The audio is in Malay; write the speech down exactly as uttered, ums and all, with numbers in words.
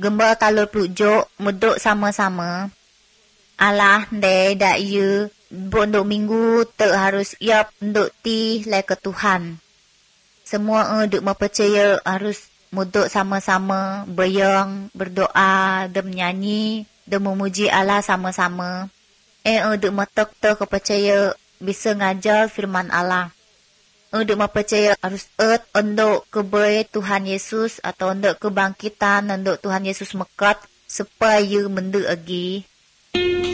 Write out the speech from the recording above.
gemba talur plujuk muduk sama-sama. Allah de dak ye bondok minggu tak harus iap nduk ti le ke Tuhan. Semua eh duk mempercaya harus muduk sama-sama, beryang, berdoa, dan menyanyi, dan memuji Allah sama-sama. Eh eh duk metek-tek kepercaya bisa ngajar firman Allah. Eh duk mempercaya harus et untuk kebaik Tuhan Yesus atau untuk kebangkitan untuk Tuhan Yesus mekat supaya mendu agi.